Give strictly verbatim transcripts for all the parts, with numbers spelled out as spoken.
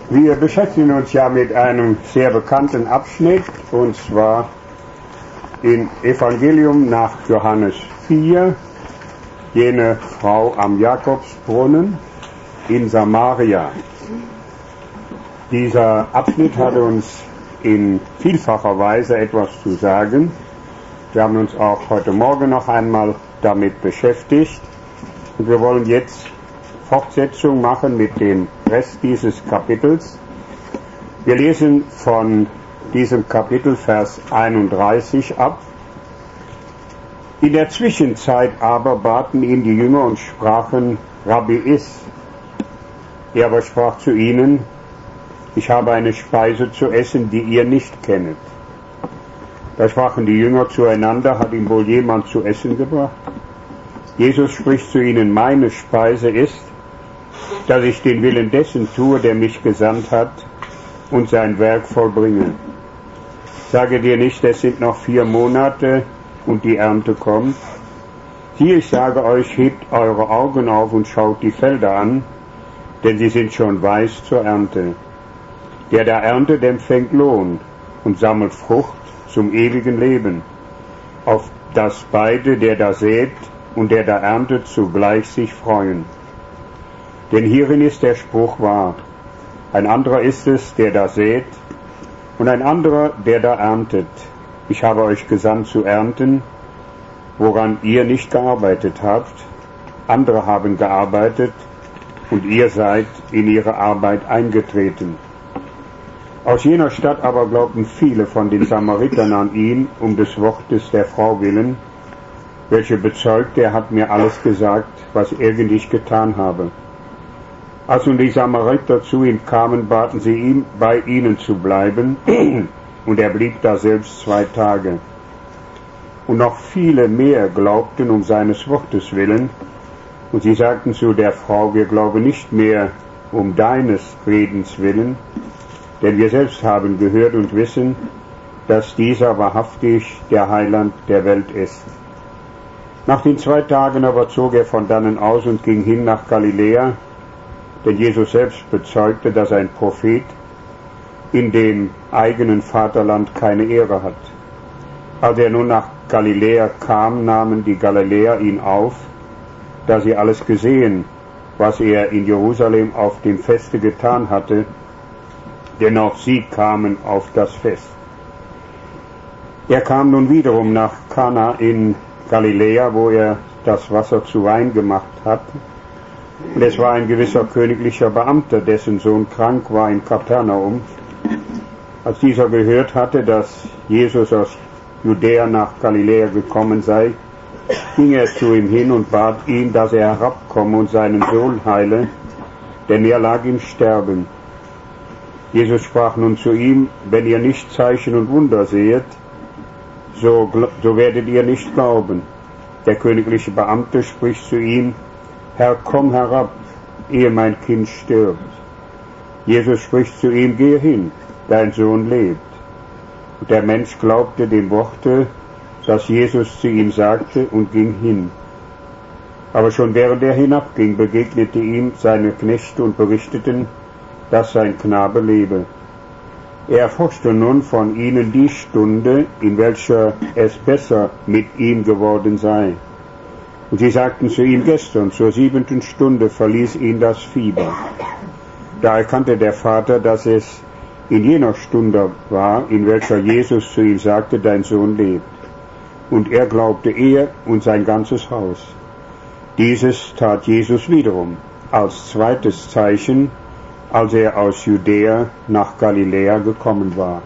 Wir beschäftigen uns ja mit einem sehr bekannten Abschnitt, und zwar im Evangelium nach Johannes vier, jene Frau am Jakobsbrunnen in Samaria. Dieser Abschnitt hat uns in vielfacher Weise etwas zu sagen. Wir haben uns auch heute Morgen noch einmal damit beschäftigt, und wir wollen jetzt Fortsetzung machen mit dem Rest dieses Kapitels. Wir lesen von diesem Kapitel Vers einunddreißig ab. In der Zwischenzeit aber baten ihn die Jünger und sprachen: Rabbi, iss. Er aber sprach zu ihnen: Ich habe eine Speise zu essen, die ihr nicht kennet. Da sprachen die Jünger zueinander: Hat ihm wohl jemand zu essen gebracht? Jesus spricht zu ihnen: Meine Speise ist, dass ich den Willen dessen tue, der mich gesandt hat, und sein Werk vollbringe. Sage dir nicht, es sind noch vier Monate und die Ernte kommt. Hier, ich sage euch, hebt eure Augen auf und schaut die Felder an, denn sie sind schon weiß zur Ernte. Der da erntet, empfängt Lohn und sammelt Frucht zum ewigen Leben, auf dass beide, der da sät und der da erntet, zugleich sich freuen. Denn hierin ist der Spruch wahr: Ein anderer ist es, der da sät, und ein anderer, der da erntet. Ich habe euch gesandt zu ernten, woran ihr nicht gearbeitet habt. Andere haben gearbeitet, und ihr seid in ihre Arbeit eingetreten. Aus jener Stadt aber glaubten viele von den Samaritern an ihn, um des Wortes der Frau willen, welche bezeugt, er hat mir alles gesagt, was irgend ich getan habe. Als nun die Samariter zu ihm kamen, baten sie ihn, bei ihnen zu bleiben, und er blieb da selbst zwei Tage. Und noch viele mehr glaubten um seines Wortes willen, und sie sagten zu der Frau: Wir glauben nicht mehr um deines Redens willen, denn wir selbst haben gehört und wissen, dass dieser wahrhaftig der Heiland der Welt ist. Nach den zwei Tagen aber zog er von dannen aus und ging hin nach Galiläa, denn Jesus selbst bezeugte, dass ein Prophet in dem eigenen Vaterland keine Ehre hat. Als er nun nach Galiläa kam, nahmen die Galiläer ihn auf, da sie alles gesehen, was er in Jerusalem auf dem Feste getan hatte, denn auch sie kamen auf das Fest. Er kam nun wiederum nach Kana in Galiläa, wo er das Wasser zu Wein gemacht hat. Und es war ein gewisser königlicher Beamter, dessen Sohn krank war in Kapernaum. Als dieser gehört hatte, dass Jesus aus Judäa nach Galiläa gekommen sei, ging er zu ihm hin und bat ihn, dass er herabkomme und seinen Sohn heile, denn er lag im Sterben. Jesus sprach nun zu ihm: Wenn ihr nicht Zeichen und Wunder sehet, so, so werdet ihr nicht glauben. Der königliche Beamte spricht zu ihm: Herr, komm herab, ehe mein Kind stirbt. Jesus spricht zu ihm: Gehe hin, dein Sohn lebt. Und der Mensch glaubte dem Worte, das Jesus zu ihm sagte, und ging hin. Aber schon während er hinabging, begegnete ihm seine Knechte und berichteten, dass sein Knabe lebe. Er erforschte nun von ihnen die Stunde, in welcher es besser mit ihm geworden sei. Und sie sagten zu ihm: Gestern zur siebenten Stunde verließ ihn das Fieber. Da erkannte der Vater, dass es in jener Stunde war, in welcher Jesus zu ihm sagte: Dein Sohn lebt. Und er glaubte, er und sein ganzes Haus. Dieses tat Jesus wiederum als zweites Zeichen, als er aus Judäa nach Galiläa gekommen war.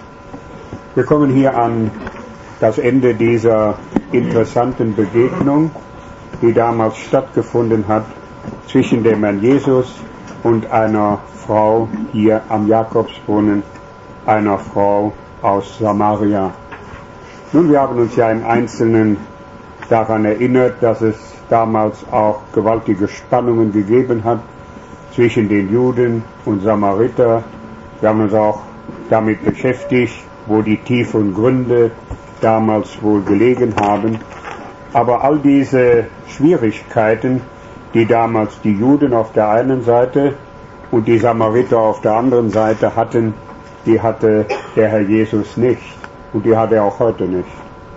Wir kommen hier an das Ende dieser interessanten Begegnung, die damals stattgefunden hat zwischen dem Herrn Jesus und einer Frau hier am Jakobsbrunnen, einer Frau aus Samaria. Nun, wir haben uns ja im Einzelnen daran erinnert, dass es damals auch gewaltige Spannungen gegeben hat zwischen den Juden und Samariter. Wir haben uns auch damit beschäftigt, wo die tiefen Gründe damals wohl gelegen haben. Aber all diese Schwierigkeiten, die damals die Juden auf der einen Seite und die Samariter auf der anderen Seite hatten, die hatte der Herr Jesus nicht und die hat er auch heute nicht.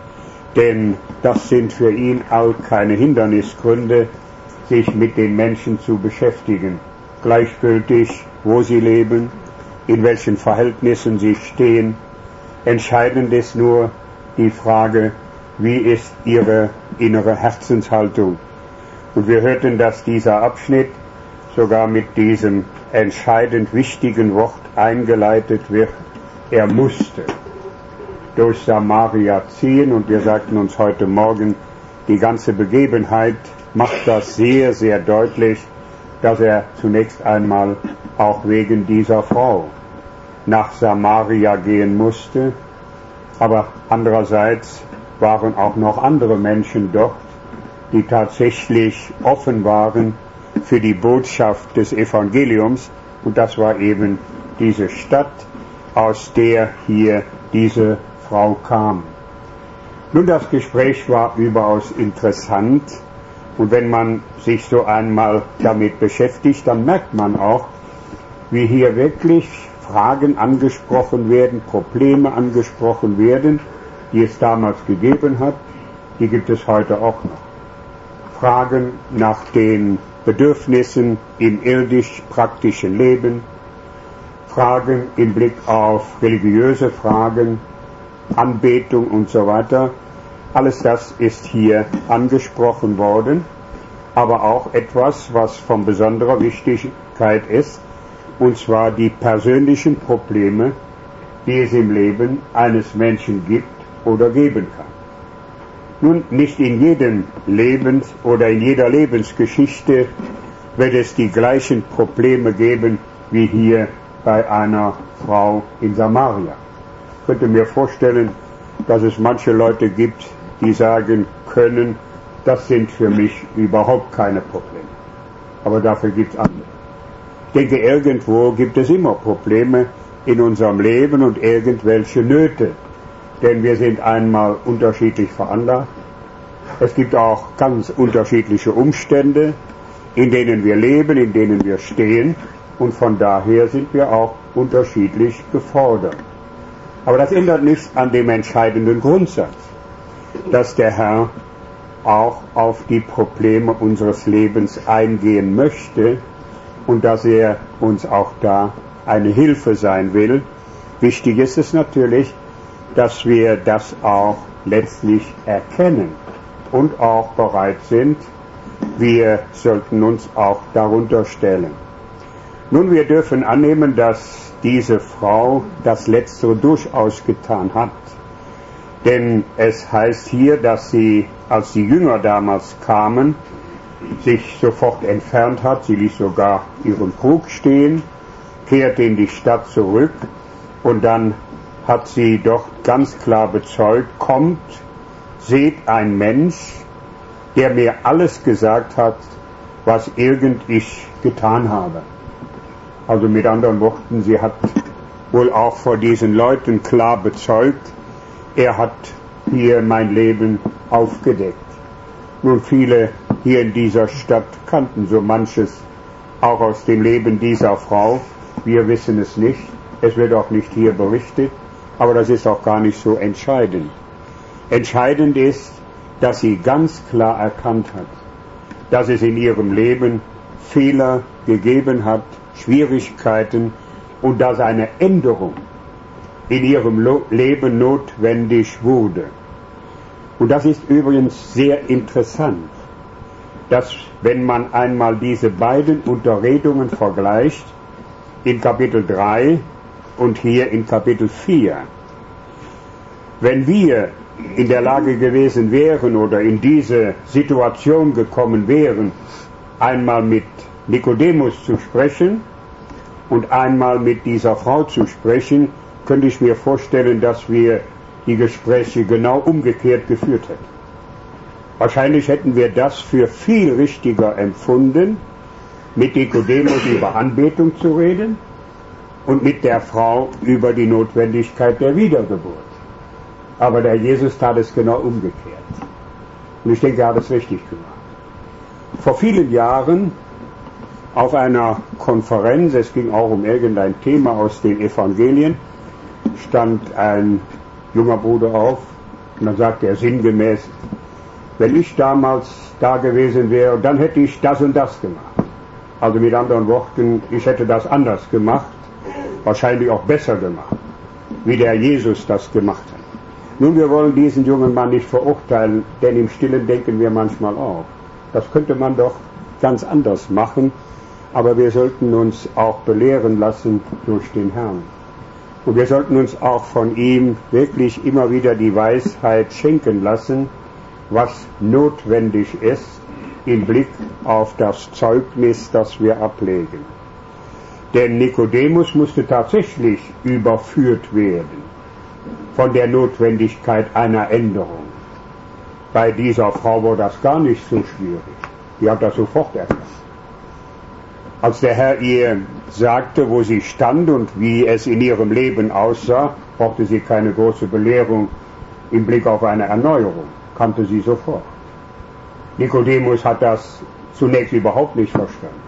Denn das sind für ihn all keine Hindernisgründe, sich mit den Menschen zu beschäftigen. Gleichgültig, wo sie leben, in welchen Verhältnissen sie stehen. Entscheidend ist nur die Frage, wie ist ihre innere Herzenshaltung. Und wir hörten, dass dieser Abschnitt sogar mit diesem entscheidend wichtigen Wort eingeleitet wird. Er musste durch Samaria ziehen, und wir sagten uns heute Morgen, die ganze Begebenheit macht das sehr, sehr deutlich, dass er zunächst einmal auch wegen dieser Frau nach Samaria gehen musste, aber andererseits waren auch noch andere Menschen dort, die tatsächlich offen waren für die Botschaft des Evangeliums, und das war eben diese Stadt, aus der hier diese Frau kam. Nun, das Gespräch war überaus interessant, und wenn man sich so einmal damit beschäftigt, dann merkt man auch, wie hier wirklich Fragen angesprochen werden, Probleme angesprochen werden, die es damals gegeben hat, die gibt es heute auch noch. Fragen nach den Bedürfnissen im irdisch-praktischen Leben, Fragen im Blick auf religiöse Fragen, Anbetung und so weiter. Alles das ist hier angesprochen worden, aber auch etwas, was von besonderer Wichtigkeit ist, und zwar die persönlichen Probleme, die es im Leben eines Menschen gibt oder geben kann. Nun, nicht in jedem Lebens- oder in jeder Lebensgeschichte wird es die gleichen Probleme geben wie hier bei einer Frau in Samaria. Ich könnte mir vorstellen, dass es manche Leute gibt, die sagen können, das sind für mich überhaupt keine Probleme. Aber dafür gibt es andere. Ich denke, irgendwo gibt es immer Probleme in unserem Leben und irgendwelche Nöte. Denn wir sind einmal unterschiedlich veranlagt. Es gibt auch ganz unterschiedliche Umstände, in denen wir leben, in denen wir stehen. Und von daher sind wir auch unterschiedlich gefordert. Aber das ändert nichts an dem entscheidenden Grundsatz, dass der Herr auch auf die Probleme unseres Lebens eingehen möchte und dass er uns auch da eine Hilfe sein will. Wichtig ist es natürlich, dass wir das auch letztlich erkennen und auch bereit sind. Wir sollten uns auch darunter stellen. Nun, wir dürfen annehmen, dass diese Frau das Letztere durchaus getan hat. Denn es heißt hier, dass sie, als die Jünger damals kamen, sich sofort entfernt hat. Sie ließ sogar ihren Krug stehen, kehrte in die Stadt zurück und dann hat sie dort ganz klar bezeugt, kommt, seht ein Mensch, der mir alles gesagt hat, was irgend ich getan habe. Also mit anderen Worten, sie hat wohl auch vor diesen Leuten klar bezeugt, er hat hier mein Leben aufgedeckt. Nun, viele hier in dieser Stadt kannten so manches auch aus dem Leben dieser Frau. Wir wissen es nicht. Es wird auch nicht hier berichtet. Aber das ist auch gar nicht so entscheidend. Entscheidend ist, dass sie ganz klar erkannt hat, dass es in ihrem Leben Fehler gegeben hat, Schwierigkeiten, und dass eine Änderung in ihrem Leben notwendig wurde. Und das ist übrigens sehr interessant, dass wenn man einmal diese beiden Unterredungen vergleicht, in Kapitel drei und hier in Kapitel vier, wenn wir in der Lage gewesen wären oder in diese Situation gekommen wären, einmal mit Nikodemus zu sprechen und einmal mit dieser Frau zu sprechen, könnte ich mir vorstellen, dass wir die Gespräche genau umgekehrt geführt hätten. Wahrscheinlich hätten wir das für viel richtiger empfunden, mit Nikodemus über Anbetung zu reden und mit der Frau über die Notwendigkeit der Wiedergeburt. Aber der Jesus tat es genau umgekehrt. Und ich denke, er hat es richtig gemacht. Vor vielen Jahren auf einer Konferenz, es ging auch um irgendein Thema aus den Evangelien, stand ein junger Bruder auf und dann sagte er sinngemäß, wenn ich damals da gewesen wäre, dann hätte ich das und das gemacht. Also mit anderen Worten, ich hätte das anders gemacht, wahrscheinlich auch besser gemacht, wie der Jesus das gemacht hat. Nun, wir wollen diesen jungen Mann nicht verurteilen, denn im Stillen denken wir manchmal auch. Das könnte man doch ganz anders machen, aber wir sollten uns auch belehren lassen durch den Herrn. Und wir sollten uns auch von ihm wirklich immer wieder die Weisheit schenken lassen, was notwendig ist im Blick auf das Zeugnis, das wir ablegen. Denn Nikodemus musste tatsächlich überführt werden von der Notwendigkeit einer Änderung. Bei dieser Frau war das gar nicht so schwierig. Die hat das sofort erkannt. Als der Herr ihr sagte, wo sie stand und wie es in ihrem Leben aussah, brauchte sie keine große Belehrung im Blick auf eine Erneuerung. Kannte sie sofort. Nikodemus hat das zunächst überhaupt nicht verstanden.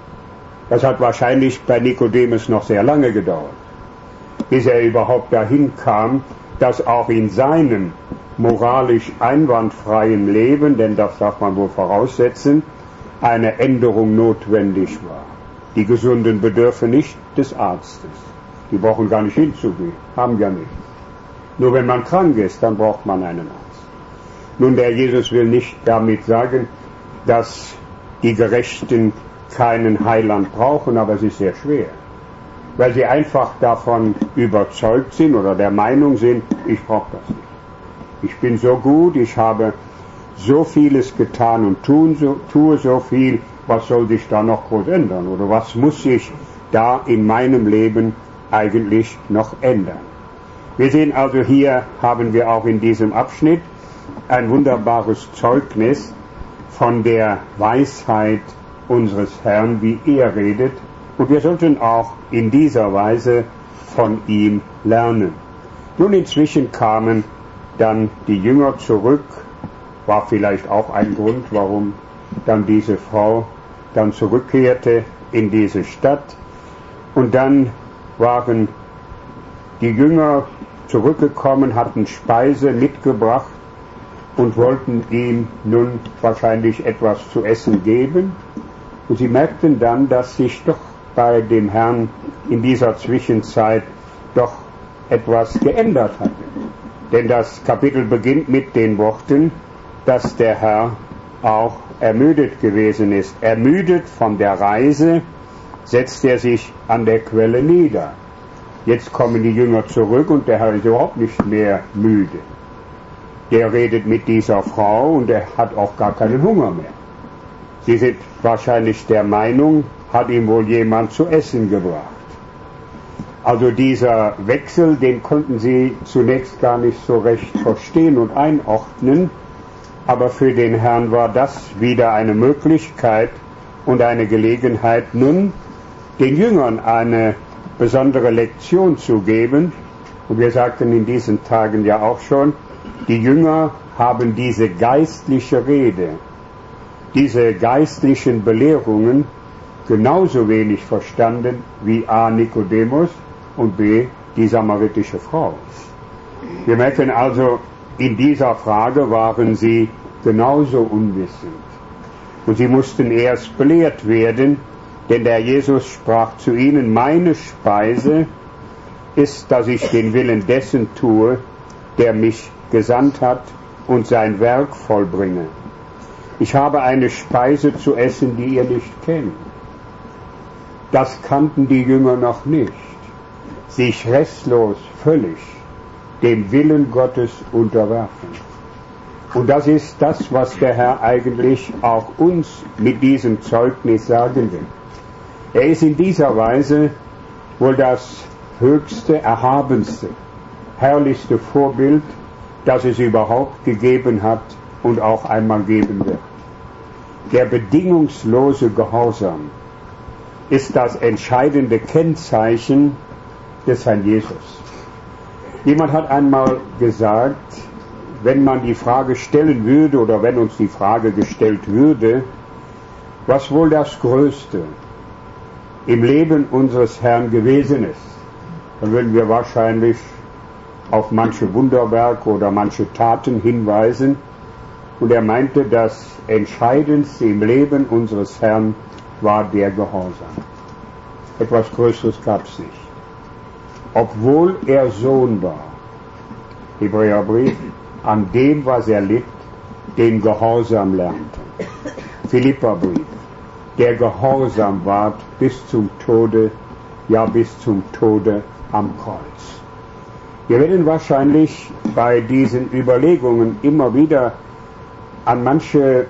Das hat wahrscheinlich bei Nikodemus noch sehr lange gedauert, bis er überhaupt dahin kam, dass auch in seinem moralisch einwandfreien Leben, denn das darf man wohl voraussetzen, eine Änderung notwendig war. Die Gesunden bedürfen nicht des Arztes. Die brauchen gar nicht hinzugehen, haben ja nicht. Nur wenn man krank ist, dann braucht man einen Arzt. Nun, der Jesus will nicht damit sagen, dass die Gerechten keinen Heiland brauchen, aber es ist sehr schwer. Weil sie einfach davon überzeugt sind oder der Meinung sind, ich brauche das nicht. Ich bin so gut, ich habe so vieles getan und tun, so, tue so viel, was soll sich da noch groß ändern? Oder was muss sich da in meinem Leben eigentlich noch ändern? Wir sehen also, hier haben wir auch in diesem Abschnitt ein wunderbares Zeugnis von der Weisheit unseres Herrn, wie er redet. Und wir sollten auch in dieser Weise von ihm lernen. Nun, inzwischen kamen dann die Jünger zurück, war vielleicht auch ein Grund, warum dann diese Frau dann zurückkehrte in diese Stadt. Und dann waren die Jünger zurückgekommen, hatten Speise mitgebracht und wollten ihm nun wahrscheinlich etwas zu essen geben. Und sie merkten dann, dass sich doch bei dem Herrn in dieser Zwischenzeit doch etwas geändert hatte. Denn das Kapitel beginnt mit den Worten, dass der Herr auch ermüdet gewesen ist. Ermüdet von der Reise setzt er sich an der Quelle nieder. Jetzt kommen die Jünger zurück und der Herr ist überhaupt nicht mehr müde. Der redet mit dieser Frau und er hat auch gar keinen Hunger mehr. Sie sind wahrscheinlich der Meinung, hat ihm wohl jemand zu essen gebracht. Also dieser Wechsel, den konnten sie zunächst gar nicht so recht verstehen und einordnen, aber für den Herrn war das wieder eine Möglichkeit und eine Gelegenheit, nun den Jüngern eine besondere Lektion zu geben. Und wir sagten in diesen Tagen ja auch schon, die Jünger haben diese geistliche Rede, diese geistlichen Belehrungen genauso wenig verstanden wie A. Nikodemus und B. die samaritische Frau. Wir merken also, in dieser Frage waren sie genauso unwissend. Und sie mussten erst belehrt werden, denn der Jesus sprach zu ihnen, meine Speise ist, dass ich den Willen dessen tue, der mich gesandt hat und sein Werk vollbringe. Ich habe eine Speise zu essen, die ihr nicht kennt. Das kannten die Jünger noch nicht. Sich restlos, völlig dem Willen Gottes unterwerfen. Und das ist das, was der Herr eigentlich auch uns mit diesem Zeugnis sagen will. Er ist in dieser Weise wohl das höchste, erhabenste, herrlichste Vorbild, das es überhaupt gegeben hat und auch einmal geben wird. Der bedingungslose Gehorsam ist das entscheidende Kennzeichen des Herrn Jesus. Jemand hat einmal gesagt, wenn man die Frage stellen würde oder wenn uns die Frage gestellt würde, was wohl das Größte im Leben unseres Herrn gewesen ist, dann würden wir wahrscheinlich auf manche Wunderwerke oder manche Taten hinweisen. Und er meinte, das Entscheidendste im Leben unseres Herrn war der Gehorsam. Etwas Größeres gab es nicht. Obwohl er Sohn war, Hebräerbrief, an dem, was er litt, den Gehorsam lernte. Philipperbrief, der Gehorsam ward bis zum Tode, ja bis zum Tode am Kreuz. Wir werden wahrscheinlich bei diesen Überlegungen immer wieder an manche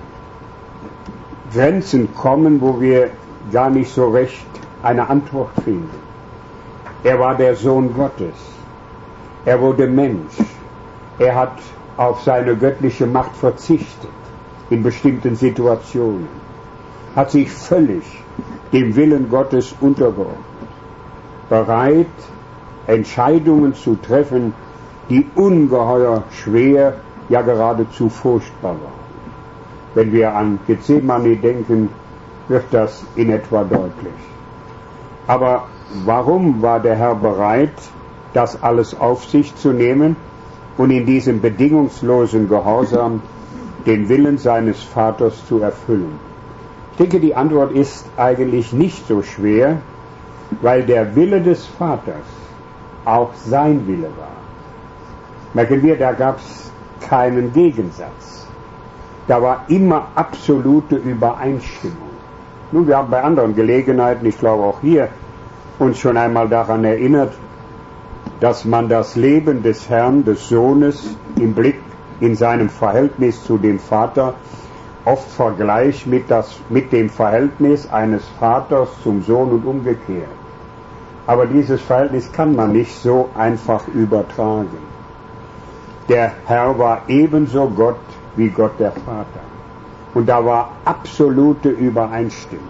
Grenzen kommen, wo wir gar nicht so recht eine Antwort finden. Er war der Sohn Gottes. Er wurde Mensch. Er hat auf seine göttliche Macht verzichtet in bestimmten Situationen, hat sich völlig dem Willen Gottes untergeordnet, bereit, Entscheidungen zu treffen, die ungeheuer schwer, ja geradezu furchtbar waren. Wenn wir an Gethsemane denken, wird das in etwa deutlich. Aber warum war der Herr bereit, das alles auf sich zu nehmen und in diesem bedingungslosen Gehorsam den Willen seines Vaters zu erfüllen? Ich denke, die Antwort ist eigentlich nicht so schwer, weil der Wille des Vaters auch sein Wille war. Merken wir, da gab es keinen Gegensatz. Da war immer absolute Übereinstimmung. Nun, wir haben bei anderen Gelegenheiten, ich glaube auch hier, uns schon einmal daran erinnert, dass man das Leben des Herrn, des Sohnes, im Blick in seinem Verhältnis zu dem Vater oft vergleicht mit, das, mit dem Verhältnis eines Vaters zum Sohn und umgekehrt. Aber dieses Verhältnis kann man nicht so einfach übertragen. Der Herr war ebenso Gott wie Gott der Vater. Und da war absolute Übereinstimmung.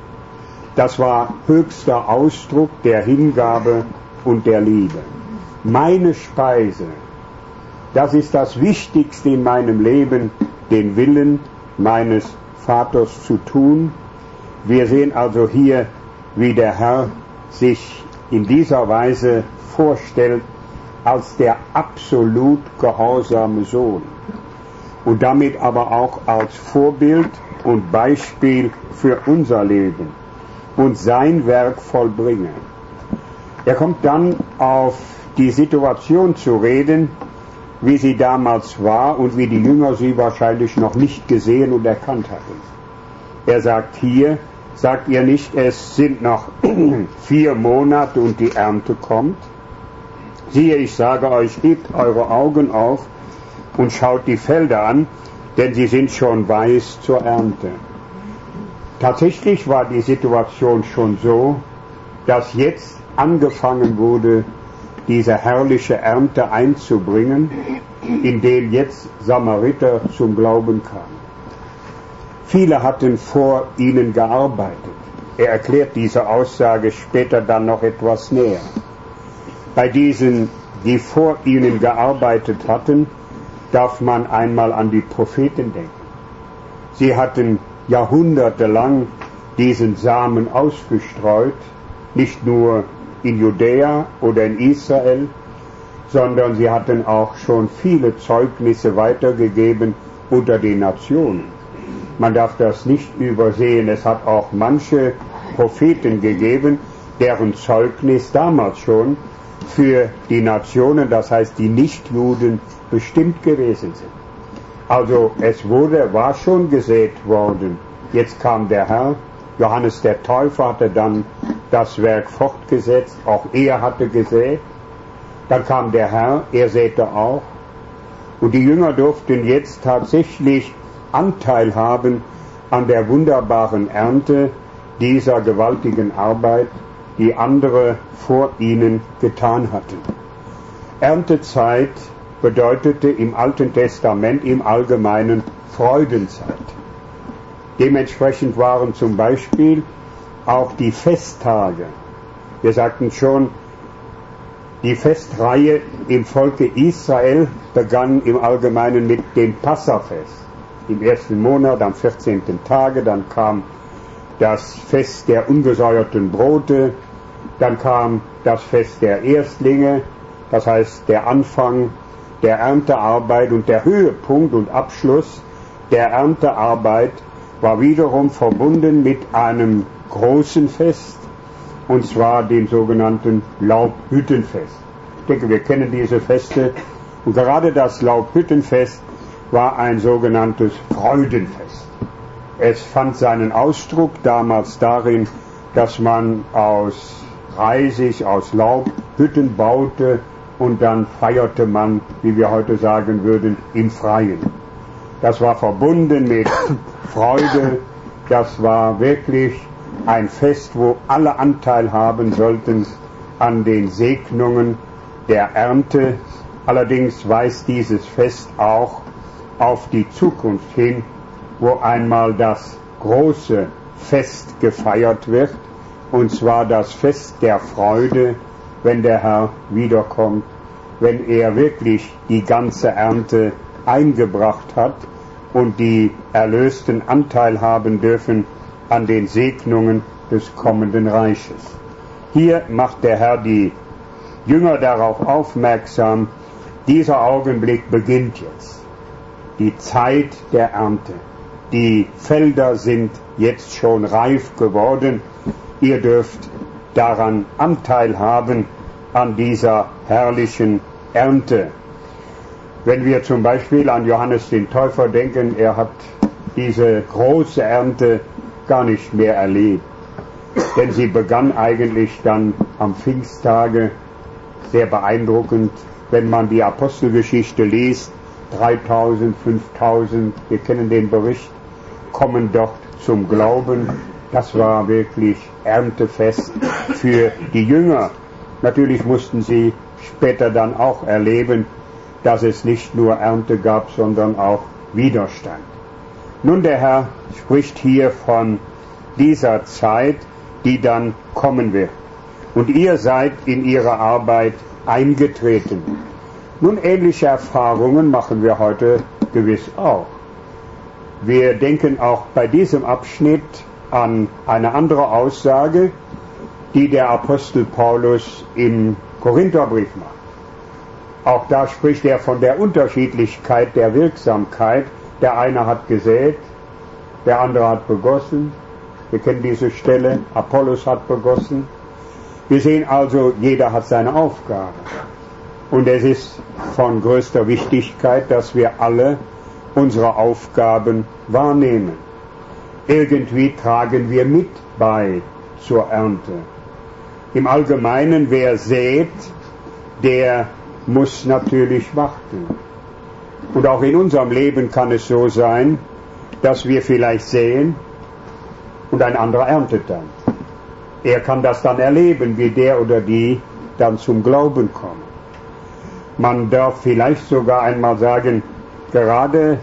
Das war höchster Ausdruck der Hingabe und der Liebe. Meine Speise, das ist das Wichtigste in meinem Leben, den Willen meines Vaters zu tun. Wir sehen also hier, wie der Herr sich in dieser Weise vorstellt als der absolut gehorsame Sohn und damit aber auch als Vorbild und Beispiel für unser Leben und sein Werk vollbringen. Er kommt dann auf die Situation zu reden, wie sie damals war und wie die Jünger sie wahrscheinlich noch nicht gesehen und erkannt hatten. Er sagt hier, sagt ihr nicht, es sind noch vier Monate und die Ernte kommt? Siehe, ich sage euch, hebt eure Augen auf und schaut die Felder an, denn sie sind schon weiß zur Ernte. Tatsächlich war die Situation schon so, dass jetzt angefangen wurde, diese herrliche Ernte einzubringen, in dem jetzt Samariter zum Glauben kamen. Viele hatten vor ihnen gearbeitet. Er erklärt diese Aussage später dann noch etwas näher. Bei diesen, die vor ihnen gearbeitet hatten, darf man einmal an die Propheten denken. Sie hatten jahrhundertelang diesen Samen ausgestreut, nicht nur in Judäa oder in Israel, sondern sie hatten auch schon viele Zeugnisse weitergegeben unter den Nationen. Man darf das nicht übersehen. Es hat auch manche Propheten gegeben, deren Zeugnis damals schon für die Nationen, das heißt die Nichtjuden, bestimmt gewesen sind. Also es wurde, war schon gesät worden. Jetzt kam der Herr, Johannes der Täufer hatte dann das Werk fortgesetzt, auch er hatte gesät. Dann kam der Herr, er säte auch. Und die Jünger durften jetzt tatsächlich Anteil haben an der wunderbaren Ernte dieser gewaltigen Arbeit, die andere vor ihnen getan hatten. Erntezeit bedeutete im Alten Testament im Allgemeinen Freudenzeit. Dementsprechend waren zum Beispiel auch die Festtage. Wir sagten schon, die Festreihe im Volke Israel begann im Allgemeinen mit dem Passafest. Im ersten Monat, am vierzehnten Tage, dann kam das Fest der ungesäuerten Brote, dann kam das Fest der Erstlinge, das heißt der Anfang der Erntearbeit, und der Höhepunkt und Abschluss der Erntearbeit war wiederum verbunden mit einem großen Fest, und zwar dem sogenannten Laubhüttenfest. Ich denke, wir kennen diese Feste, und gerade das Laubhüttenfest war ein sogenanntes Freudenfest. Es fand seinen Ausdruck damals darin, dass man aus Reisig, aus Laub Hütten baute, und dann feierte man, wie wir heute sagen würden, im Freien. Das war verbunden mit Freude, das war wirklich ein Fest, wo alle Anteil haben sollten an den Segnungen der Ernte. Allerdings weist dieses Fest auch auf die Zukunft hin, wo einmal das große Fest gefeiert wird, und zwar das Fest der Freude, wenn der Herr wiederkommt, wenn er wirklich die ganze Ernte eingebracht hat und die Erlösten Anteil haben dürfen an den Segnungen des kommenden Reiches. Hier macht der Herr die Jünger darauf aufmerksam, dieser Augenblick beginnt jetzt. Die Zeit der Ernte. Die Felder sind jetzt schon reif geworden. Ihr dürft daran Anteil haben, an dieser herrlichen Ernte. Wenn wir zum Beispiel an Johannes den Täufer denken, er hat diese große Ernte gar nicht mehr erlebt. Denn sie begann eigentlich dann am Pfingsttage, sehr beeindruckend, wenn man die Apostelgeschichte liest. dreitausend, fünftausend, wir kennen den Bericht, kommen dort zum Glauben. Das war wirklich Erntefest für die Jünger. Natürlich mussten sie später dann auch erleben, dass es nicht nur Ernte gab, sondern auch Widerstand. Nun, der Herr spricht hier von dieser Zeit, die dann kommen wird. Und ihr seid in ihre Arbeit eingetreten. Nun, ähnliche Erfahrungen machen wir heute gewiss auch. Wir denken auch bei diesem Abschnitt an eine andere Aussage, die der Apostel Paulus im Korintherbrief macht. Auch da spricht er von der Unterschiedlichkeit der Wirksamkeit. Der eine hat gesät, der andere hat begossen. Wir kennen diese Stelle, Apollos hat begossen. Wir sehen also, jeder hat seine Aufgabe. Und es ist von größter Wichtigkeit, dass wir alle unsere Aufgaben wahrnehmen. Irgendwie tragen wir mit bei zur Ernte. Im Allgemeinen, wer sät, der muss natürlich warten. Und auch in unserem Leben kann es so sein, dass wir vielleicht säen und ein anderer erntet dann. Er kann das dann erleben, wie der oder die dann zum Glauben kommen. Man darf vielleicht sogar einmal sagen, gerade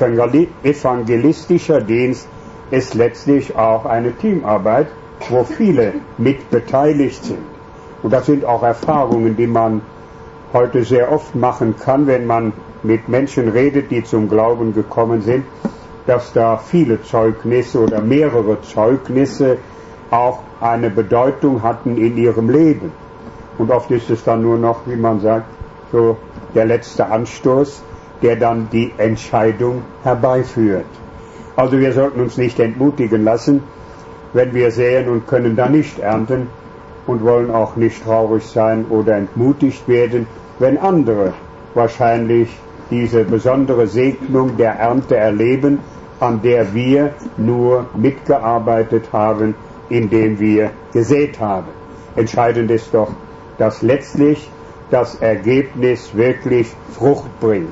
evangelistischer Dienst ist letztlich auch eine Teamarbeit, wo viele mit beteiligt sind. Und das sind auch Erfahrungen, die man heute sehr oft machen kann, wenn man mit Menschen redet, die zum Glauben gekommen sind, dass da viele Zeugnisse oder mehrere Zeugnisse auch eine Bedeutung hatten in ihrem Leben. Und oft ist es dann nur noch, wie man sagt, so der letzte Anstoß, der dann die Entscheidung herbeiführt. Also wir sollten uns nicht entmutigen lassen, wenn wir säen und können da nicht ernten, und wollen auch nicht traurig sein oder entmutigt werden, wenn andere wahrscheinlich diese besondere Segnung der Ernte erleben, an der wir nur mitgearbeitet haben, indem wir gesät haben. Entscheidend ist doch, dass letztlich das Ergebnis wirklich Frucht bringt.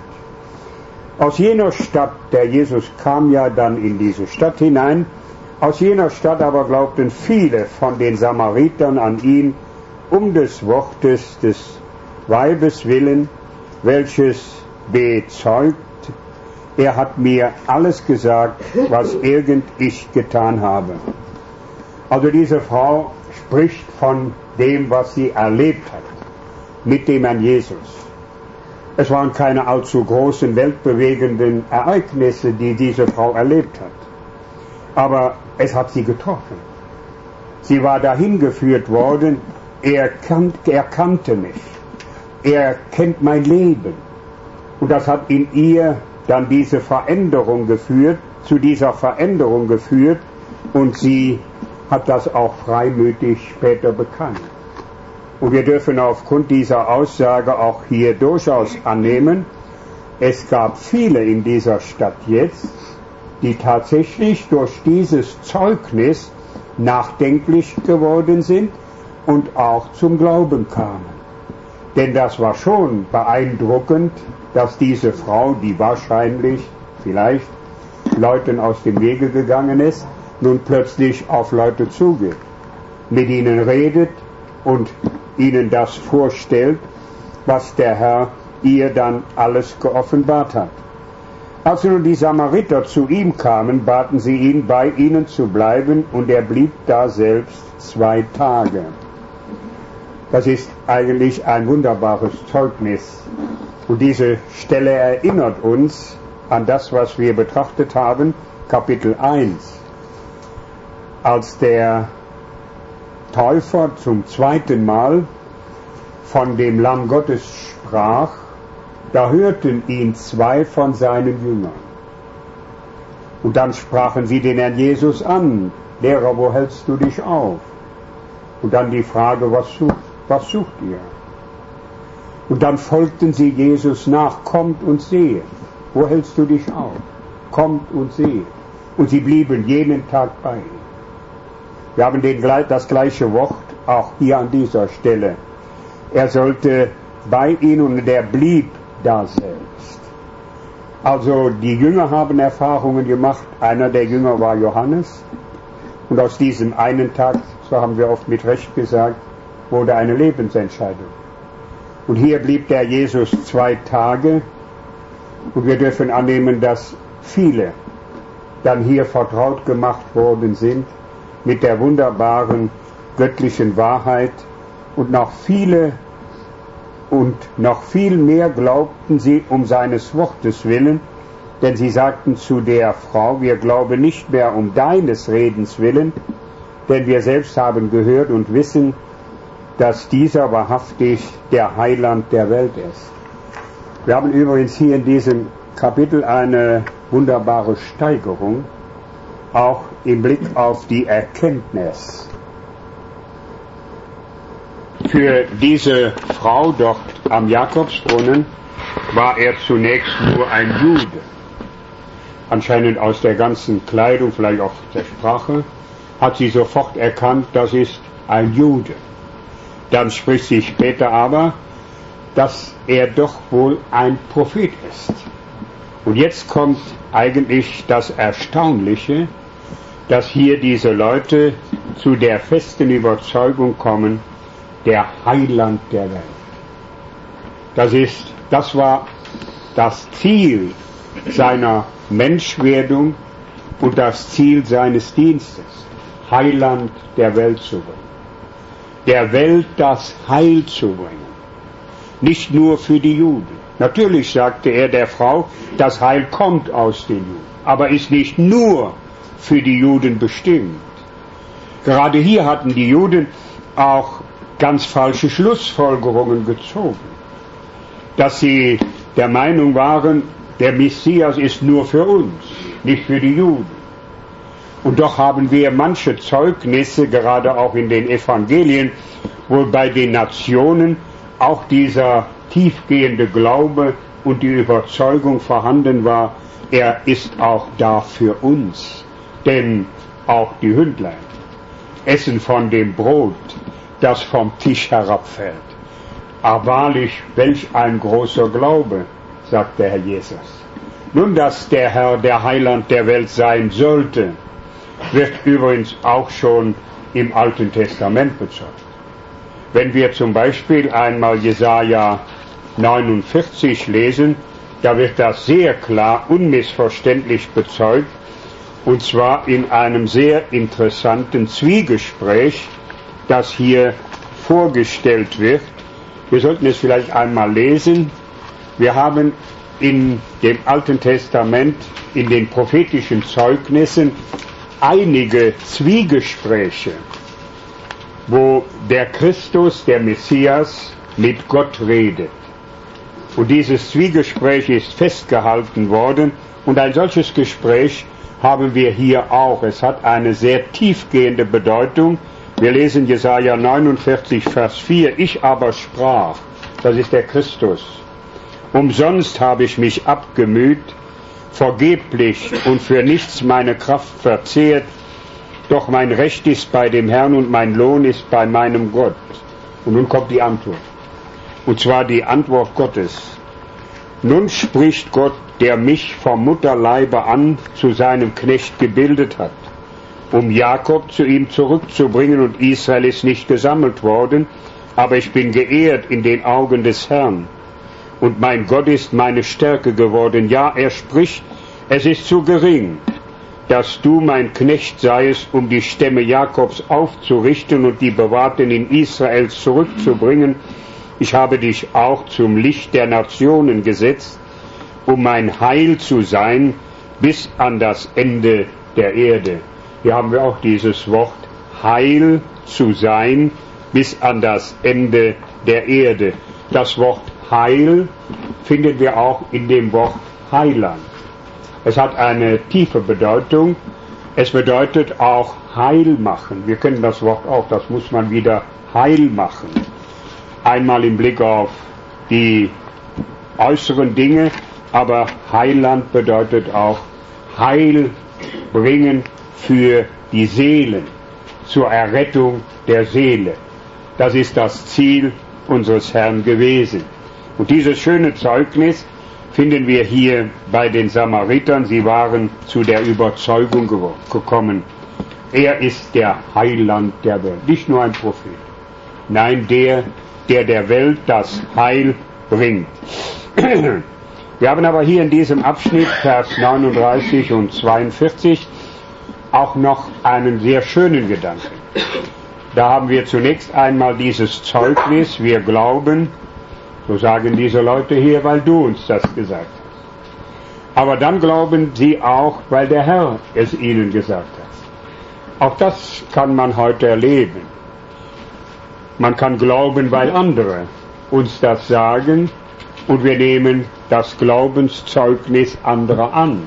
Aus jener Stadt, der Jesus kam ja dann in diese Stadt hinein, aus jener Stadt aber glaubten viele von den Samaritern an ihn, um des Wortes des Weibes willen, welches bezeugt, er hat mir alles gesagt, was irgend ich getan habe. Also diese Frau spricht von dem, was sie erlebt hat mit dem Herrn Jesus. Es waren keine allzu großen, weltbewegenden Ereignisse, die diese Frau erlebt hat. Aber es hat sie getroffen. Sie war dahin geführt worden, er, kannt, er kannte mich, er kennt mein Leben. Und das hat in ihr dann diese Veränderung geführt, zu dieser Veränderung geführt, und sie hat das auch freimütig später bekannt. Und wir dürfen aufgrund dieser Aussage auch hier durchaus annehmen, es gab viele in dieser Stadt jetzt, die tatsächlich durch dieses Zeugnis nachdenklich geworden sind und auch zum Glauben kamen. Denn das war schon beeindruckend, dass diese Frau, die wahrscheinlich, vielleicht Leuten aus dem Wege gegangen ist, nun plötzlich auf Leute zugeht, mit ihnen redet und ihnen das vorstellt, was der Herr ihr dann alles geoffenbart hat. Als nun die Samariter zu ihm kamen, baten sie ihn, bei ihnen zu bleiben, und er blieb da selbst zwei Tage. Das ist eigentlich ein wunderbares Zeugnis. Und diese Stelle erinnert uns an das, was wir betrachtet haben, Kapitel eins. Als der Täufer zum zweiten Mal von dem Lamm Gottes sprach, da hörten ihn zwei von seinen Jüngern. Und dann sprachen sie den Herrn Jesus an: Lehrer, wo hältst du dich auf? Und dann die Frage, was sucht, was sucht ihr? Und dann folgten sie Jesus nach: Kommt und seht. Wo hältst du dich auf? Kommt und seht. Und sie blieben jeden Tag bei ihm. Wir haben den, das gleiche Wort auch hier an dieser Stelle. Er sollte bei ihnen, und er blieb da selbst. Also die Jünger haben Erfahrungen gemacht. Einer der Jünger war Johannes. Und aus diesem einen Tag, so haben wir oft mit Recht gesagt, wurde eine Lebensentscheidung. Und hier blieb der Jesus zwei Tage. Und wir dürfen annehmen, dass viele dann hier vertraut gemacht worden sind mit der wunderbaren göttlichen Wahrheit, und noch viele und noch viel mehr glaubten sie um seines Wortes willen, denn sie sagten zu der Frau: Wir glauben nicht mehr um deines Redens willen, denn wir selbst haben gehört und wissen, dass dieser wahrhaftig der Heiland der Welt ist. Wir haben übrigens hier in diesem Kapitel eine wunderbare Steigerung, auch im Blick auf die Erkenntnis. Für diese Frau dort am Jakobsbrunnen war er zunächst nur ein Jude. Anscheinend aus der ganzen Kleidung, vielleicht auch der Sprache, hat sie sofort erkannt, das ist ein Jude. Dann spricht sie später aber, dass er doch wohl ein Prophet ist. Und jetzt kommt eigentlich das Erstaunliche, dass hier diese Leute zu der festen Überzeugung kommen, der Heiland der Welt. Das ist, das war das Ziel seiner Menschwerdung und das Ziel seines Dienstes, Heiland der Welt zu bringen. Der Welt das Heil zu bringen. Nicht nur für die Juden. Natürlich sagte er der Frau, das Heil kommt aus den Juden, aber ist nicht nur für die Juden bestimmt. Gerade hier hatten die Juden auch ganz falsche Schlussfolgerungen gezogen, dass sie der Meinung waren, der Messias ist nur für uns, nicht für die Juden. Und doch haben wir manche Zeugnisse, gerade auch in den Evangelien, wo bei den Nationen auch dieser tiefgehende Glaube und die Überzeugung vorhanden war, er ist auch da für uns. Denn auch die Hündlein essen von dem Brot, das vom Tisch herabfällt. Aber wahrlich, welch ein großer Glaube, sagt der Herr Jesus. Nun, dass der Herr der Heiland der Welt sein sollte, wird übrigens auch schon im Alten Testament bezeugt. Wenn wir zum Beispiel einmal Jesaja neunundvierzig lesen, da wird das sehr klar, unmissverständlich bezeugt, und zwar in einem sehr interessanten Zwiegespräch, das hier vorgestellt wird. Wir sollten es vielleicht einmal lesen. Wir haben in dem Alten Testament, in den prophetischen Zeugnissen, einige Zwiegespräche, wo der Christus, der Messias, mit Gott redet. Und dieses Zwiegespräch ist festgehalten worden und ein solches Gespräch haben wir hier auch. Es hat eine sehr tiefgehende Bedeutung. Wir lesen Jesaja neunundvierzig, Vers vier. Ich aber sprach, das ist der Christus, umsonst habe ich mich abgemüht, vergeblich und für nichts meine Kraft verzehrt, doch mein Recht ist bei dem Herrn und mein Lohn ist bei meinem Gott. Und nun kommt die Antwort. Und zwar die Antwort Gottes. Nun spricht Gott, der mich vom Mutterleibe an zu seinem Knecht gebildet hat, um Jakob zu ihm zurückzubringen, und Israel ist nicht gesammelt worden, aber ich bin geehrt in den Augen des Herrn. Und mein Gott ist meine Stärke geworden. Ja, er spricht, es ist zu gering, dass du mein Knecht seiest, um die Stämme Jakobs aufzurichten und die Bewahrten in Israel zurückzubringen. Ich habe dich auch zum Licht der Nationen gesetzt, um mein Heil zu sein, bis an das Ende der Erde. Hier haben wir auch dieses Wort, Heil zu sein, bis an das Ende der Erde. Das Wort Heil finden wir auch in dem Wort Heiland. Es hat eine tiefe Bedeutung. Es bedeutet auch Heil machen. Wir kennen das Wort auch, das muss man wieder heil machen. Einmal im Blick auf die äußeren Dinge, aber Heiland bedeutet auch Heil bringen für die Seelen, zur Errettung der Seele. Das ist das Ziel unseres Herrn gewesen. Und dieses schöne Zeugnis finden wir hier bei den Samaritern. Sie waren zu der Überzeugung gekommen, er ist der Heiland der Welt. Nicht nur ein Prophet, nein, der, der der Welt das Heil bringt. Wir haben aber hier in diesem Abschnitt, Vers neununddreißig und zweiundvierzig, auch noch einen sehr schönen Gedanken. Da haben wir zunächst einmal dieses Zeugnis, wir glauben, so sagen diese Leute hier, weil du uns das gesagt hast. Aber dann glauben sie auch, weil der Herr es ihnen gesagt hat. Auch das kann man heute erleben. Man kann glauben, weil andere uns das sagen, und wir nehmen das Glaubenszeugnis anderer an.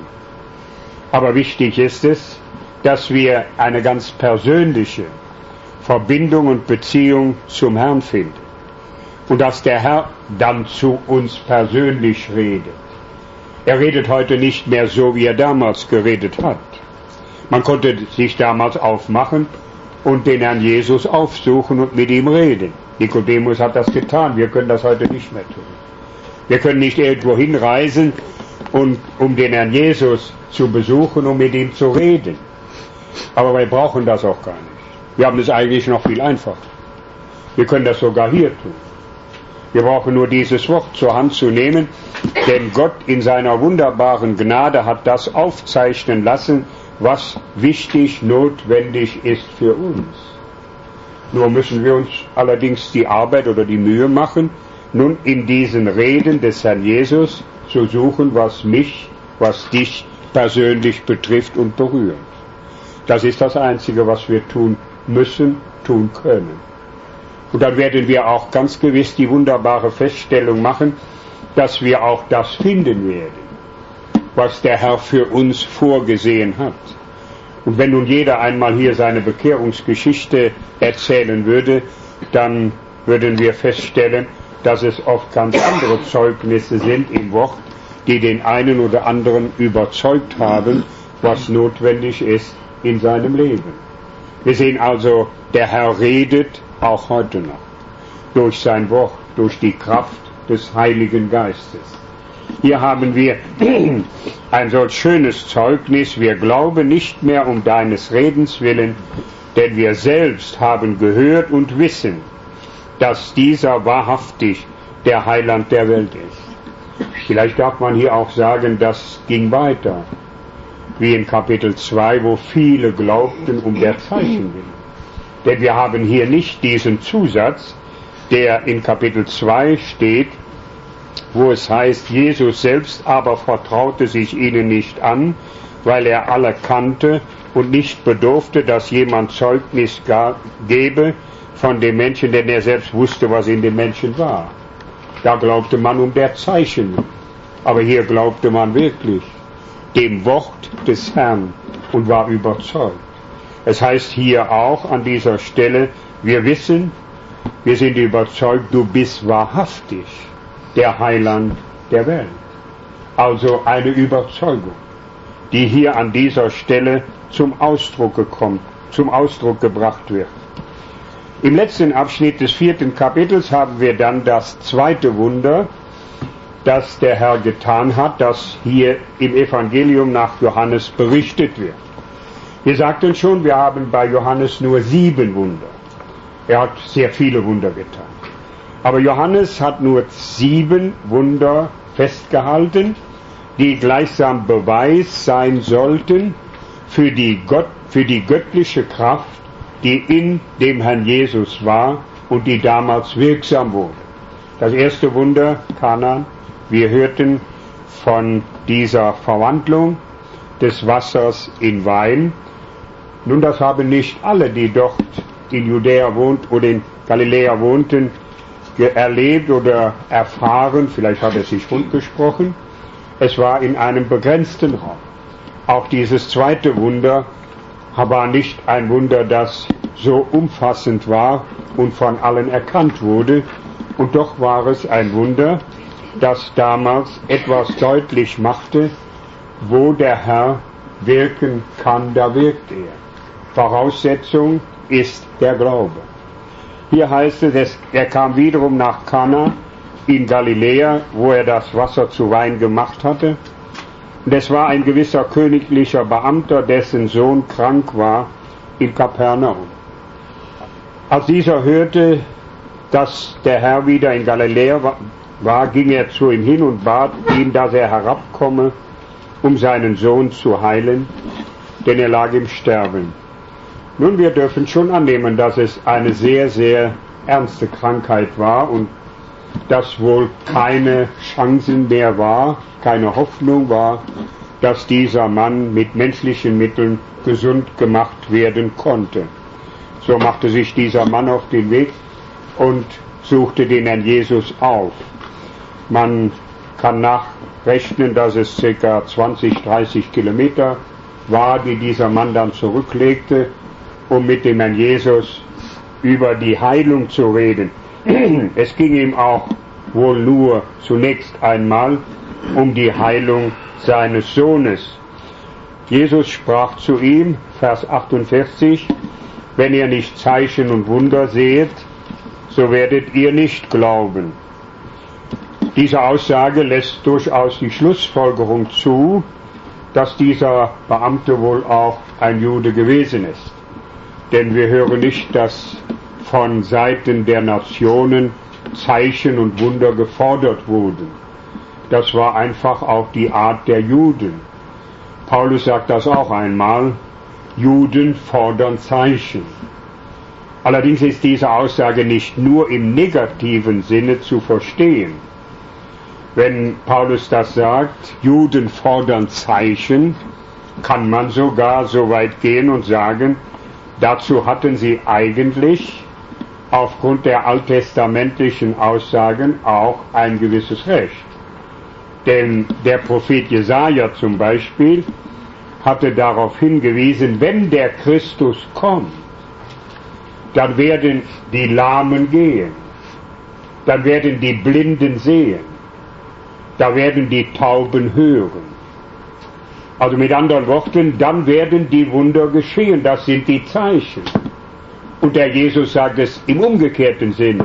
Aber wichtig ist es, dass wir eine ganz persönliche Verbindung und Beziehung zum Herrn finden. Und dass der Herr dann zu uns persönlich redet. Er redet heute nicht mehr so, wie er damals geredet hat. Man konnte sich damals aufmachen und den Herrn Jesus aufsuchen und mit ihm reden. Nikodemus hat das getan, wir können das heute nicht mehr tun. Wir können nicht irgendwo hinreisen, und, um den Herrn Jesus zu besuchen, um mit ihm zu reden. Aber wir brauchen das auch gar nicht. Wir haben es eigentlich noch viel einfacher. Wir können das sogar hier tun. Wir brauchen nur dieses Wort zur Hand zu nehmen, denn Gott in seiner wunderbaren Gnade hat das aufzeichnen lassen, was wichtig, notwendig ist für uns. Nur müssen wir uns allerdings die Arbeit oder die Mühe machen, nun in diesen Reden des Herrn Jesus zu suchen, was mich, was dich persönlich betrifft und berührt. Das ist das Einzige, was wir tun müssen, tun können. Und dann werden wir auch ganz gewiss die wunderbare Feststellung machen, dass wir auch das finden werden, was der Herr für uns vorgesehen hat. Und wenn nun jeder einmal hier seine Bekehrungsgeschichte erzählen würde, dann würden wir feststellen, dass es oft ganz andere Zeugnisse sind im Wort, die den einen oder anderen überzeugt haben, was notwendig ist in seinem Leben. Wir sehen also, der Herr redet auch heute noch durch sein Wort, durch die Kraft des Heiligen Geistes. Hier haben wir ein solch schönes Zeugnis, wir glauben nicht mehr um deines Redens willen, denn wir selbst haben gehört und wissen, dass dieser wahrhaftig der Heiland der Welt ist. Vielleicht darf man hier auch sagen, das ging weiter, wie in Kapitel zwei, wo viele glaubten um der Zeichen willen. Denn wir haben hier nicht diesen Zusatz, der in Kapitel zwei steht, wo es heißt, Jesus selbst aber vertraute sich ihnen nicht an, weil er alle kannte und nicht bedurfte, dass jemand Zeugnis gebe von dem Menschen, denn er selbst wusste, was in dem Menschen war. Da glaubte man um der Zeichen, aber hier glaubte man wirklich dem Wort des Herrn und war überzeugt. Es heißt hier auch an dieser Stelle, wir wissen, wir sind überzeugt, du bist wahrhaftig der Heiland der Welt. Also eine Überzeugung, die hier an dieser Stelle zum Ausdruck kommt, zum Ausdruck gebracht wird. Im letzten Abschnitt des vierten Kapitels haben wir dann das zweite Wunder, das der Herr getan hat, das hier im Evangelium nach Johannes berichtet wird. Wir sagten schon, wir haben bei Johannes nur sieben Wunder. Er hat sehr viele Wunder getan. Aber Johannes hat nur sieben Wunder festgehalten, die gleichsam Beweis sein sollten für die, Gott, für die göttliche Kraft, die in dem Herrn Jesus war und die damals wirksam wurde. Das erste Wunder, Kana, wir hörten von dieser Verwandlung des Wassers in Wein. Nun, das haben nicht alle, die dort in Judäa wohnt oder in Galiläa wohnten, erlebt oder erfahren, vielleicht hat er sich rund gesprochen. Es war in einem begrenzten Raum. Auch dieses zweite Wunder war nicht ein Wunder, das so umfassend war und von allen erkannt wurde. Und doch war es ein Wunder, das damals etwas deutlich machte, wo der Herr wirken kann, da wirkt er. Voraussetzung ist der Glaube. Hier heißt es, er kam wiederum nach Kana in Galiläa, wo er das Wasser zu Wein gemacht hatte. Und es war ein gewisser königlicher Beamter, dessen Sohn krank war, in Kapernaum. Als dieser hörte, dass der Herr wieder in Galiläa war, ging er zu ihm hin und bat ihn, dass er herabkomme, um seinen Sohn zu heilen, denn er lag im Sterben. Nun, wir dürfen schon annehmen, dass es eine sehr, sehr ernste Krankheit war und dass wohl keine Chancen mehr war, keine Hoffnung war, dass dieser Mann mit menschlichen Mitteln gesund gemacht werden konnte. So machte sich dieser Mann auf den Weg und suchte den Herrn Jesus auf. Man kann nachrechnen, dass es ca. zwanzig, dreißig Kilometer war, die dieser Mann dann zurücklegte, um mit dem Herrn Jesus über die Heilung zu reden. Es ging ihm auch wohl nur zunächst einmal um die Heilung seines Sohnes. Jesus sprach zu ihm, Vers achtundvierzig, wenn ihr nicht Zeichen und Wunder seht, so werdet ihr nicht glauben. Diese Aussage lässt durchaus die Schlussfolgerung zu, dass dieser Beamte wohl auch ein Jude gewesen ist. Denn wir hören nicht, dass von Seiten der Nationen Zeichen und Wunder gefordert wurden. Das war einfach auch die Art der Juden. Paulus sagt das auch einmal, Juden fordern Zeichen. Allerdings ist diese Aussage nicht nur im negativen Sinne zu verstehen. Wenn Paulus das sagt, Juden fordern Zeichen, kann man sogar so weit gehen und sagen, dazu hatten sie eigentlich aufgrund der alttestamentlichen Aussagen auch ein gewisses Recht. Denn der Prophet Jesaja zum Beispiel hatte darauf hingewiesen, wenn der Christus kommt, dann werden die Lahmen gehen, dann werden die Blinden sehen, da werden die Tauben hören. Also mit anderen Worten, dann werden die Wunder geschehen, das sind die Zeichen. Und der Jesus sagt es im umgekehrten Sinne.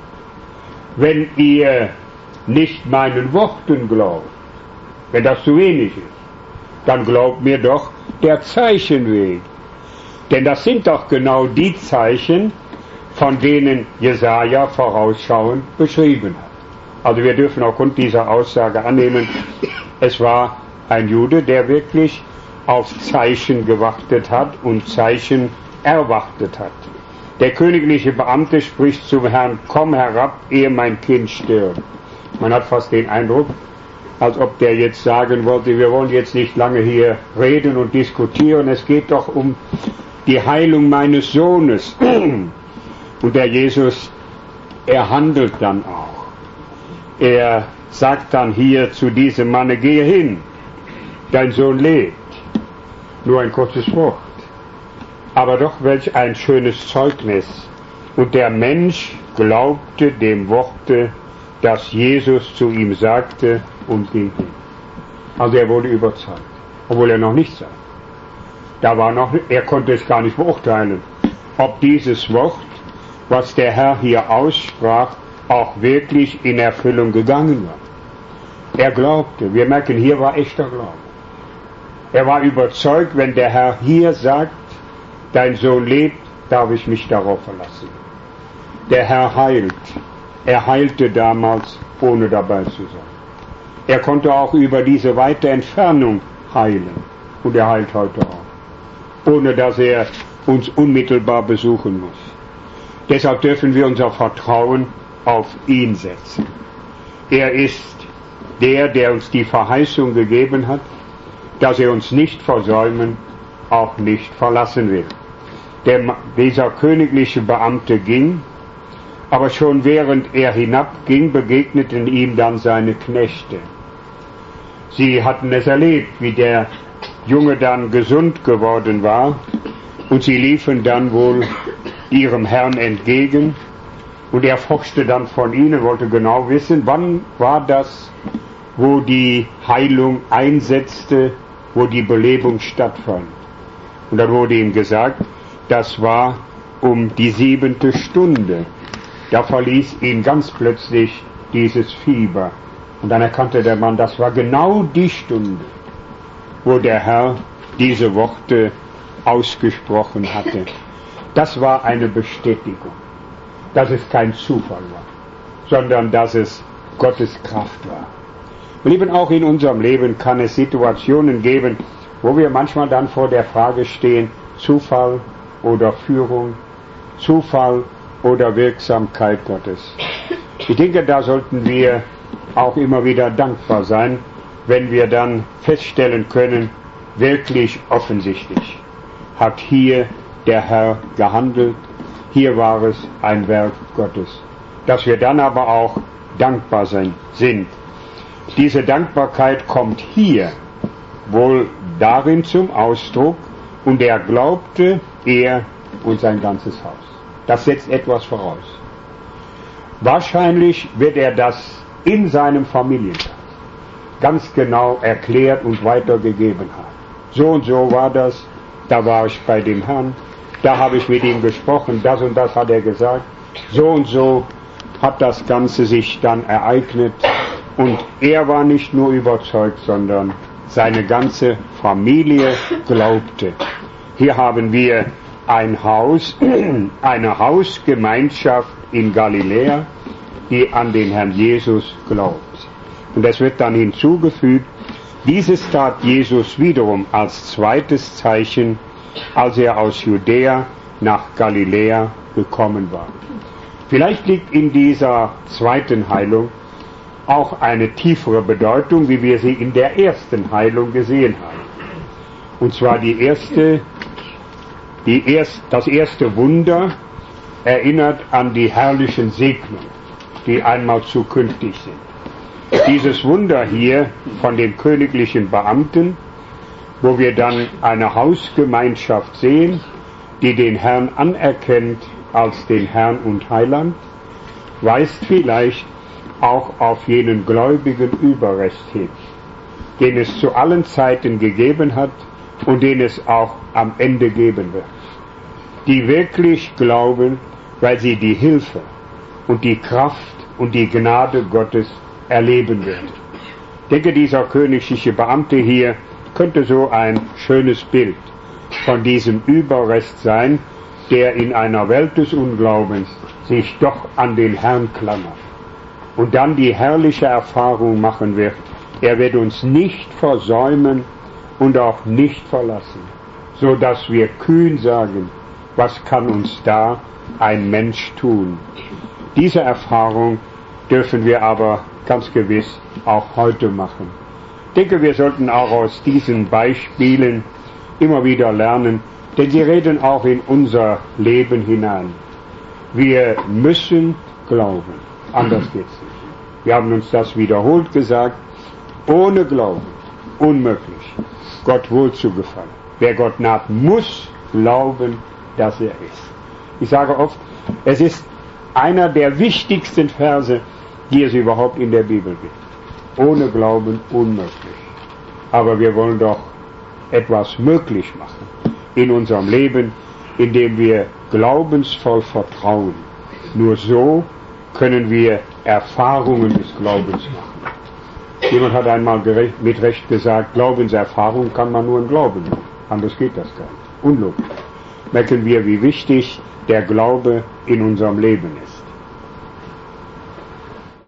Wenn ihr nicht meinen Worten glaubt, wenn das zu wenig ist, dann glaubt mir doch der Zeichenweg. Denn das sind doch genau die Zeichen, von denen Jesaja vorausschauend beschrieben hat. Also wir dürfen aufgrund dieser Aussage annehmen, es war ein Jude, der wirklich auf Zeichen gewartet hat und Zeichen erwartet hat. Der königliche Beamte spricht zum Herrn, komm herab, ehe mein Kind stirbt. Man hat fast den Eindruck, als ob der jetzt sagen wollte, wir wollen jetzt nicht lange hier reden und diskutieren, es geht doch um die Heilung meines Sohnes. Und der Jesus, er handelt dann auch. Er sagt dann hier zu diesem Manne, gehe hin, dein Sohn lebt. Nur ein kurzes Wort. Aber doch welch ein schönes Zeugnis. Und der Mensch glaubte dem Worte, das Jesus zu ihm sagte, und ging hin. Also er wurde überzeugt, obwohl er noch nicht sah. Da war noch, er konnte es gar nicht beurteilen, ob dieses Wort, was der Herr hier aussprach, auch wirklich in Erfüllung gegangen war. Er glaubte, wir merken, hier war echter Glaube. Er war überzeugt, wenn der Herr hier sagt, dein Sohn lebt, darf ich mich darauf verlassen. Der Herr heilt. Er heilte damals, ohne dabei zu sein. Er konnte auch über diese weite Entfernung heilen. Und er heilt heute auch. Ohne dass er uns unmittelbar besuchen muss. Deshalb dürfen wir unser Vertrauen auf ihn setzen. Er ist der, der uns die Verheißung gegeben hat, dass er uns nicht versäumen, auch nicht verlassen will. Der, dieser königliche Beamte ging, aber schon während er hinabging, begegneten ihm dann seine Knechte. Sie hatten es erlebt, wie der Junge dann gesund geworden war, und sie liefen dann wohl ihrem Herrn entgegen, und er forschte dann von ihnen, wollte genau wissen, wann war das, wo die Heilung einsetzte, wo die Belebung stattfand. Und dann wurde ihm gesagt, das war um die siebente Stunde. Da verließ ihn ganz plötzlich dieses Fieber. Und dann erkannte der Mann, das war genau die Stunde, wo der Herr diese Worte ausgesprochen hatte. Das war eine Bestätigung, dass es kein Zufall war, sondern dass es Gottes Kraft war. Lieben, auch in unserem Leben kann es Situationen geben, wo wir manchmal dann vor der Frage stehen, Zufall oder Führung, Zufall oder Wirksamkeit Gottes. Ich denke, da sollten wir auch immer wieder dankbar sein, wenn wir dann feststellen können, wirklich offensichtlich hat hier der Herr gehandelt, hier war es ein Werk Gottes. Dass wir dann aber auch dankbar sein, sind. Diese Dankbarkeit kommt hier wohl darin zum Ausdruck, und er glaubte, er und sein ganzes Haus. Das setzt etwas voraus. Wahrscheinlich wird er das in seinem Familienkreis ganz genau erklärt und weitergegeben haben. So und so war das, da war ich bei dem Herrn, da habe ich mit ihm gesprochen, das und das hat er gesagt, so und so hat das Ganze sich dann ereignet, und er war nicht nur überzeugt, sondern seine ganze Familie glaubte. Hier haben wir ein Haus, eine Hausgemeinschaft in Galiläa, die an den Herrn Jesus glaubt. Und es wird dann hinzugefügt, dieses tat Jesus wiederum als zweites Zeichen, als er aus Judäa nach Galiläa gekommen war. Vielleicht liegt in dieser zweiten Heilung auch eine tiefere Bedeutung, wie wir sie in der ersten Heilung gesehen haben. Und zwar die erste, die erst, das erste Wunder erinnert an die herrlichen Segnungen, die einmal zukünftig sind. Dieses Wunder hier von den königlichen Beamten, wo wir dann eine Hausgemeinschaft sehen, die den Herrn anerkennt als den Herrn und Heiland, weist vielleicht auch auf jenen gläubigen Überrest hin, den es zu allen Zeiten gegeben hat und den es auch am Ende geben wird. Die wirklich glauben, weil sie die Hilfe und die Kraft und die Gnade Gottes erleben werden. Ich denke, dieser königliche Beamte hier könnte so ein schönes Bild von diesem Überrest sein, der in einer Welt des Unglaubens sich doch an den Herrn klammert und dann die herrliche Erfahrung machen wird, er wird uns nicht versäumen und auch nicht verlassen, so dass wir kühn sagen, was kann uns da ein Mensch tun? Diese Erfahrung dürfen wir aber ganz gewiss auch heute machen. Ich denke, wir sollten auch aus diesen Beispielen immer wieder lernen, denn sie reden auch in unser Leben hinein. Wir müssen glauben, anders geht's nicht. Wir haben uns das wiederholt gesagt, ohne Glauben unmöglich, Gott wohl zu gefallen. Wer Gott naht, muss glauben, dass er ist. Ich sage oft, es ist einer der wichtigsten Verse, die es überhaupt in der Bibel gibt. Ohne Glauben unmöglich. Aber wir wollen doch etwas möglich machen in unserem Leben, indem wir glaubensvoll vertrauen. Nur so können wir Erfahrungen des Glaubens machen. Jemand hat einmal mit Recht gesagt, Glaubenserfahrung kann man nur im Glauben machen. Anders geht das gar nicht. Unlogisch. Merken wir, wie wichtig der Glaube in unserem Leben ist.